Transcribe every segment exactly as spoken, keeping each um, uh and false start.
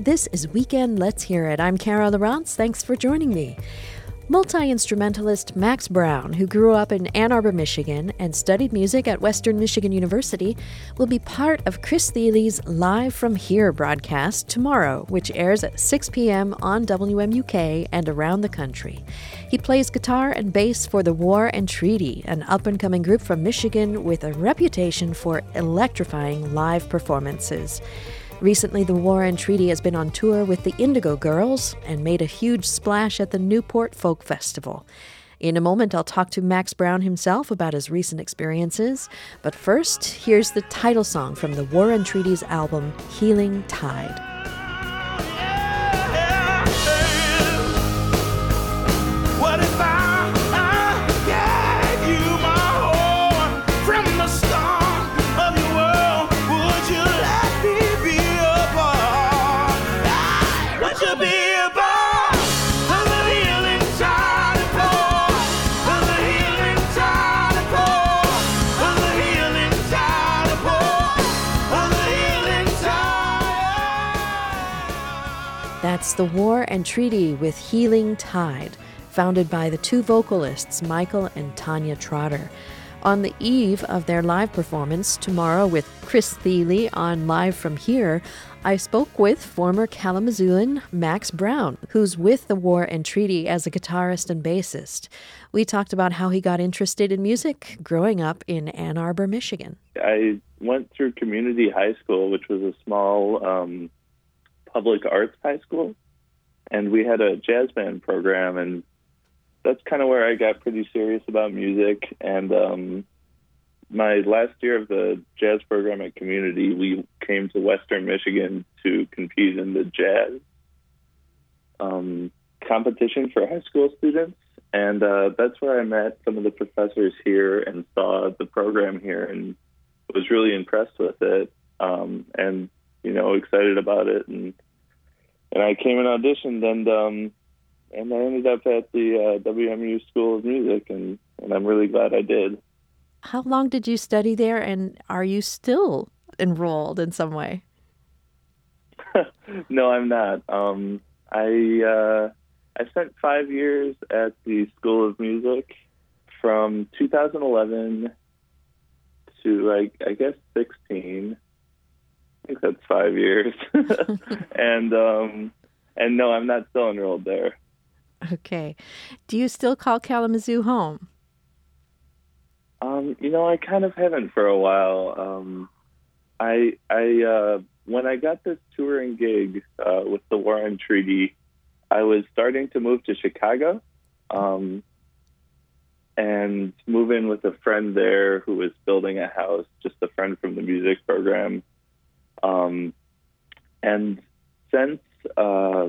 This is Weekend Let's Hear It. I'm Kara Lawrence. Thanks for joining me. Multi-instrumentalist Max Brown, who grew up in Ann Arbor, Michigan, and studied music at Western Michigan University, will be part of Chris Thiley's Live From Here broadcast tomorrow, which airs at six p.m. on W M U K and around the country. He plays guitar and bass for The War and Treaty, an up-and-coming group from Michigan with a reputation for electrifying live performances. Recently, The War and Treaty has been on tour with the Indigo Girls and made a huge splash at the Newport Folk Festival. In a moment, I'll talk to Max Brown himself about his recent experiences. But first, here's the title song from The War and Treaty's album, Healing Tide. What if I That's The War and Treaty with Healing Tide, founded by the two vocalists, Michael and Tanya Trotter. On the eve of their live performance tomorrow with Chris Thiley on Live From Here, I spoke with former Kalamazooan Max Brown, who's with The War and Treaty as a guitarist and bassist. We talked about how he got interested in music growing up in Ann Arbor, Michigan. I went through community high school, which was a small um, public arts high school, and we had a jazz band program, and that's kind of where I got pretty serious about music. And um, my last year of the jazz program at Community, we came to Western Michigan to compete in the jazz um, competition for high school students. And uh, that's where I met some of the professors here and saw the program here and was really impressed with it um, and, you know, excited about it. And and I came and auditioned, and um, and I ended up at the uh, W M U School of Music, and, and I'm really glad I did. How long did you study there, and are you still enrolled in some way? No, I'm not. Um, I uh, I spent five years at the School of Music from two thousand eleven to, I, I guess, sixteen. I think that's five years. and um, and no, I'm not still enrolled there. Okay. Do you still call Kalamazoo home? Um, you know, I kind of haven't for a while. Um, I, I, uh, when I got this touring gig uh, with the War and Treaty, I was starting to move to Chicago, um, and move in with a friend there who was building a house, just a friend from the music program. Um, and since, uh,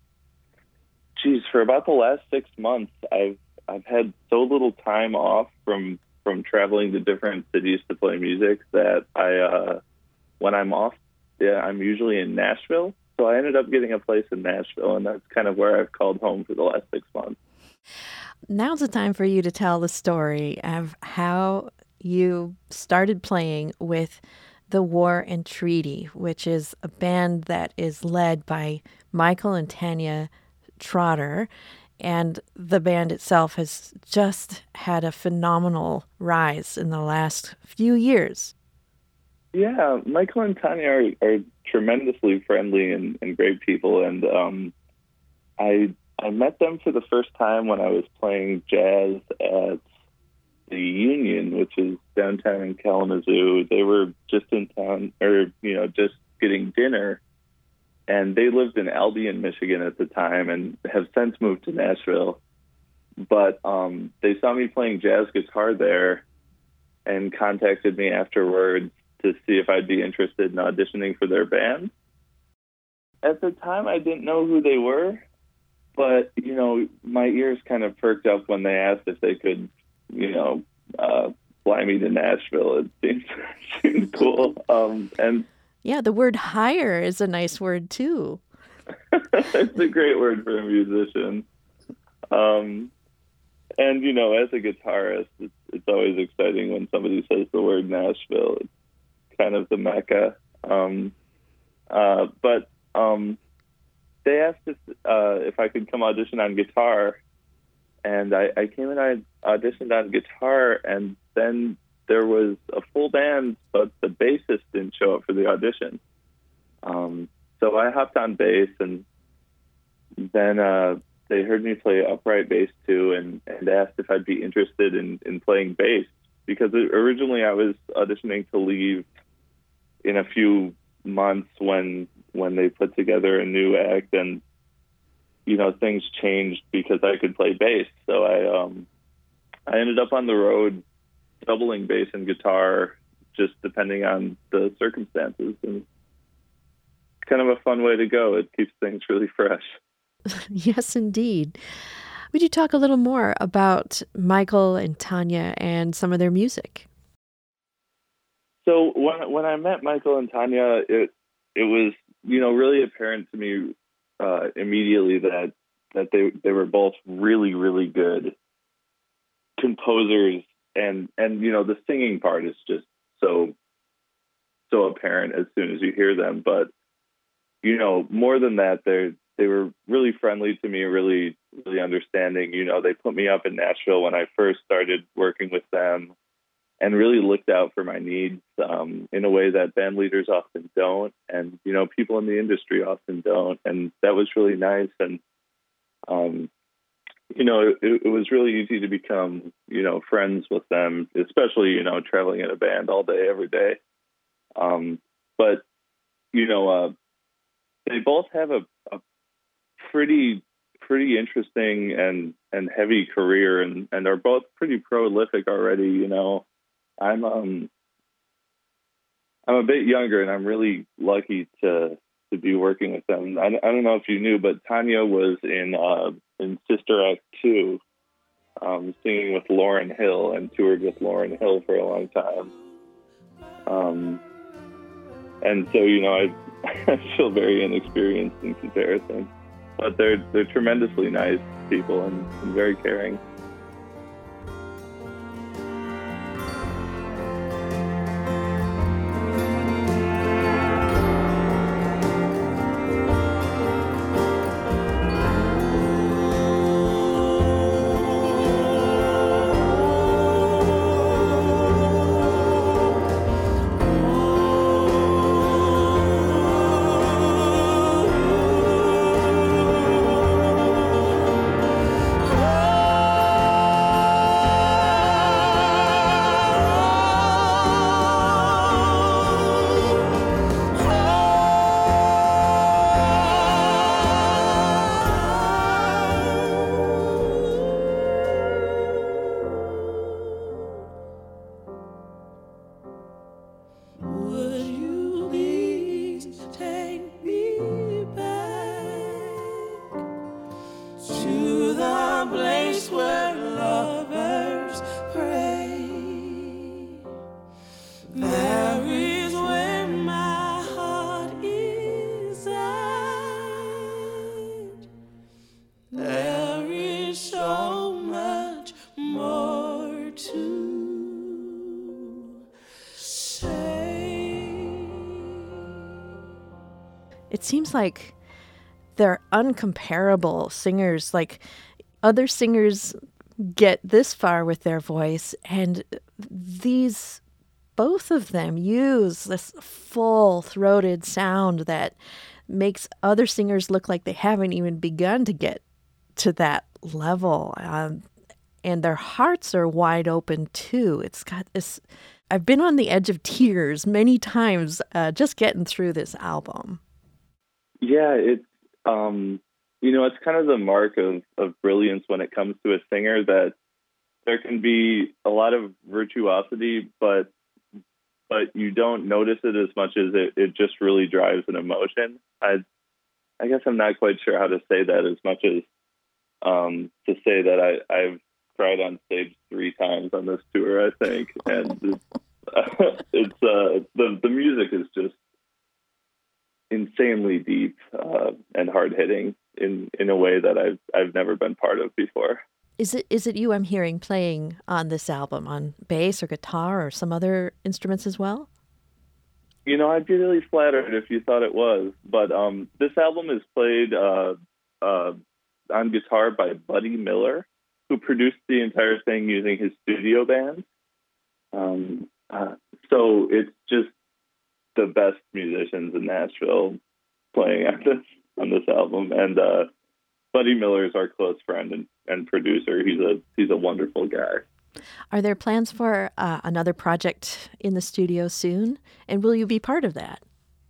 geez, for about the last six months, I've I've had so little time off from from traveling to different cities to play music that I, uh, when I'm off, yeah, I'm usually in Nashville. So I ended up getting a place in Nashville, and that's kind of where I've called home for the last six months. Now's the time for you to tell the story of how you started playing with The War and Treaty, which is a band that is led by Michael and Tanya Trotter, and the band itself has just had a phenomenal rise in the last few years. Yeah, Michael and Tanya are, are tremendously friendly and, and great people, and um, I I met them for the first time when I was playing jazz at the Union, which is downtown in Kalamazoo. They were just in town, or you know, just getting dinner. And they lived in Albion, Michigan at the time and have since moved to Nashville. But um, they saw me playing jazz guitar there and contacted me afterwards to see if I'd be interested in auditioning for their band. At the time, I didn't know who they were, but, you know, my ears kind of perked up when they asked if they could, you know, uh, fly me to Nashville. It seemed, seemed cool. Um, and Yeah, the word hire is a nice word, too. It's a great word for a musician. Um, and, you know, as a guitarist, it's, it's always exciting when somebody says the word Nashville. It's kind of the mecca. Um, uh, but um, they asked if uh, if I could come audition on guitar, and I, I came and I auditioned on guitar, and then there was a full band, but the bassist didn't show up for the audition. Um, so I hopped on bass, and then uh, they heard me play upright bass too, and, and asked if I'd be interested in, in playing bass, because originally I was auditioning to leave in a few months when when they put together a new act, and you know, things changed because I could play bass. So I um, I ended up on the road doubling bass and guitar, just depending on the circumstances. And it's kind of a fun way to go. It keeps things really fresh. Yes, indeed. Would you talk a little more about Michael and Tanya and some of their music? So when when I met Michael and Tanya, it it was, you know, really apparent to me uh, immediately that that they they were both really, really good composers, and and you know, the singing part is just so so apparent as soon as you hear them. But you know, more than that, they they were really friendly to me, really really understanding. You know, they put me up in Nashville when I first started working with them, and really looked out for my needs um, in a way that band leaders often don't, and you know, people in the industry often don't, and that was really nice. And um, you know, it, it was really easy to become, you know, friends with them, especially, you know, traveling in a band all day, every day. Um, but you know, uh, they both have a, a pretty pretty interesting and and heavy career, and and are both pretty prolific already. You know, I'm um I'm a bit younger, and I'm really lucky to to be working with them. I, I don't know if you knew, but Tanya was in uh, in Sister Act two, um, singing with Lauryn Hill, and toured with Lauryn Hill for a long time. Um, and so, you know, I, I feel very inexperienced in comparison, but they're they're tremendously nice people, and, and very caring. It seems like they're uncomparable singers. Like, other singers get this far with their voice, and these, both of them use this full-throated sound that makes other singers look like they haven't even begun to get to that level. Um, and their hearts are wide open too. It's got this, I've been on the edge of tears many times uh, just getting through this album. Yeah, it's, um, you know, it's kind of the mark of, of brilliance when it comes to a singer, that there can be a lot of virtuosity, but but you don't notice it as much as it, it just really drives an emotion. I I guess I'm not quite sure how to say that, as much as um, to say that I, I've cried on stage three times on this tour, I think. And it's, uh, it's uh, the, the music is just insanely deep uh, and hard hitting in, in a way that I've I've never been part of before. Is it is it you I'm hearing playing on this album on bass or guitar or some other instruments as well? You know, I'd be really flattered if you thought it was. But um, this album is played uh, uh, on guitar by Buddy Miller, who produced the entire thing using his studio band. Um, uh, so it's just the best musicians in Nashville playing on this on this album. And uh, Buddy Miller is our close friend and, and producer. He's a he's a wonderful guy. Are there plans for uh, another project in the studio soon? And will you be part of that?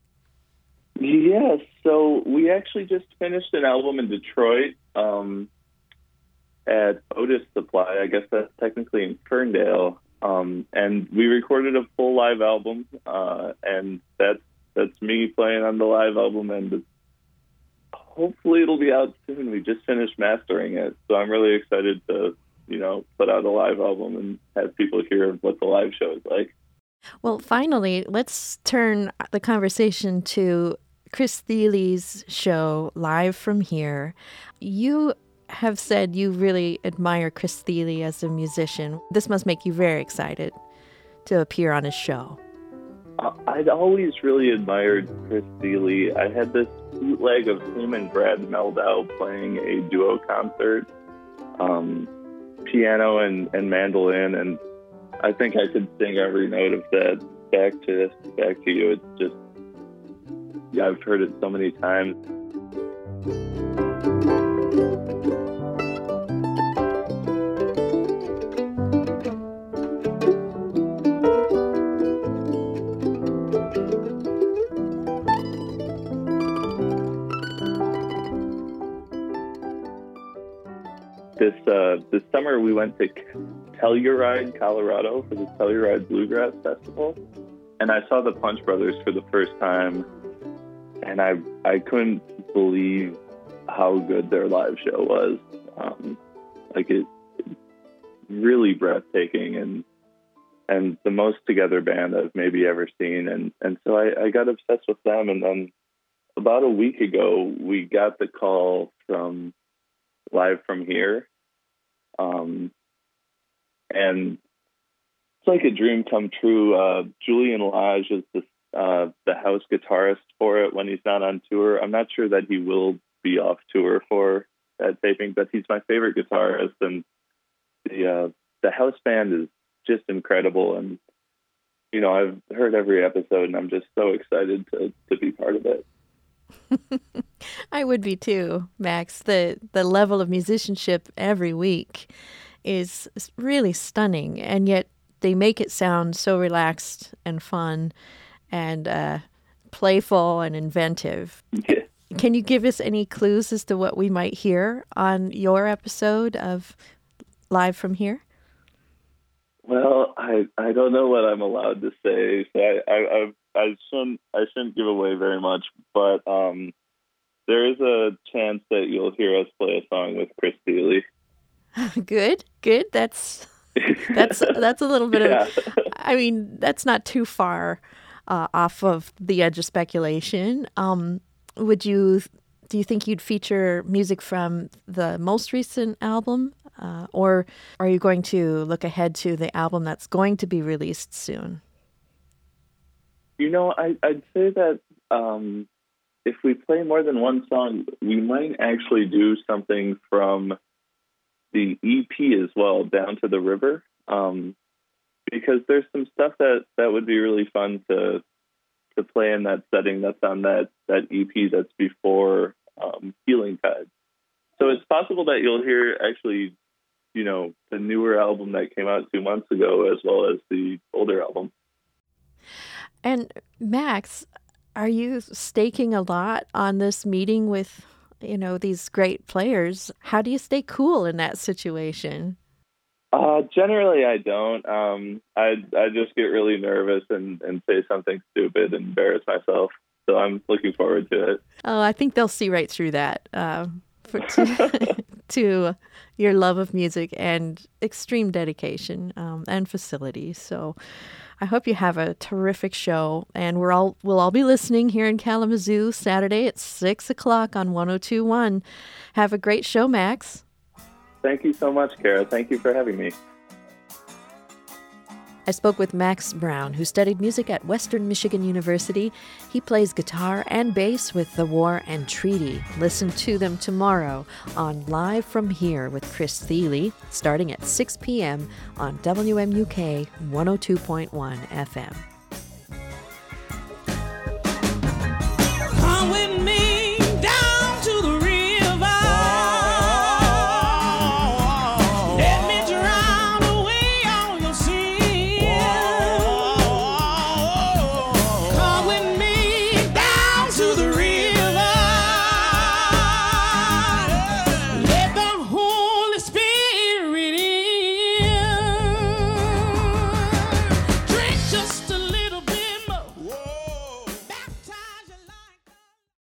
Yes. So we actually just finished an album in Detroit um, at Otis Supply. I guess that's technically in Ferndale. Um, and we recorded a full live album. Uh, and that's, that's me playing on the live album. And hopefully it'll be out soon. We just finished mastering it. So I'm really excited to, you know, put out a live album and have people hear what the live show is like. Well, finally, let's turn the conversation to Chris Thilly's show, Live from Here. You have said you really admire Chris Thilly as a musician. This must make you very excited to appear on his show. I'd always really admired Chris Thilly. I had this bootleg of him and Brad Meldau playing a duo concert. Um, piano and, and mandolin, and I think I could sing every note of that back to back to you. It's just, yeah, I've heard it so many times. This uh, this summer we went to Telluride, Colorado for the Telluride Bluegrass Festival, and I saw the Punch Brothers for the first time, and I I couldn't believe how good their live show was. Um, like it, really breathtaking and and the most together band I've maybe ever seen, and and so I, I got obsessed with them, and then about a week ago we got the call from Live from Here. Um, and it's like a dream come true. Uh, Julian Lage is the, uh, the house guitarist for it when he's not on tour. I'm not sure that he will be off tour for that taping, but he's my favorite guitarist, and the, uh, the house band is just incredible. And, you know, I've heard every episode and I'm just so excited to, to be part of it. I would be too, Max. The the level of musicianship every week is really stunning, and yet they make it sound so relaxed and fun and uh, playful and inventive. Yeah. Can you give us any clues as to what we might hear on your episode of Live from Here? Well, I I don't know what I'm allowed to say, so I I, I I shouldn't I shouldn't give away very much, but um, there is a chance that you'll hear us play a song with Chris Thilly. Good, good. That's that's that's a little bit yeah. of. I mean, that's not too far uh, off of the edge of speculation. Um, would you? Do you think you'd feature music from the most recent album, uh, or are you going to look ahead to the album that's going to be released soon? You know, I, I'd say that um, if we play more than one song, we might actually do something from the E P as well, Down to the River, um, because there's some stuff that, that would be really fun to to play in that setting that's on that, that E P that's before um, Healing Tide. So it's possible that you'll hear actually, you know, the newer album that came out two months ago as well as the older album. And Max, are you staking a lot on this meeting with, you know, these great players? How do you stay cool in that situation? Uh, generally, I don't. Um, I I just get really nervous and, and say something stupid and embarrass myself. So I'm looking forward to it. Oh, I think they'll see right through that. Uh, for, to, to your love of music and extreme dedication um, and facility. So I hope you have a terrific show, and we're all we'll all be listening here in Kalamazoo Saturday at six o'clock on one oh two point one. Have a great show, Max. Thank you so much, Kara. Thank you for having me. I spoke with Max Brown, who studied music at Western Michigan University. He plays guitar and bass with The War and Treaty. Listen to them tomorrow on Live From Here with Chris Thiele, starting at six p.m. on W M U K one oh two point one F M.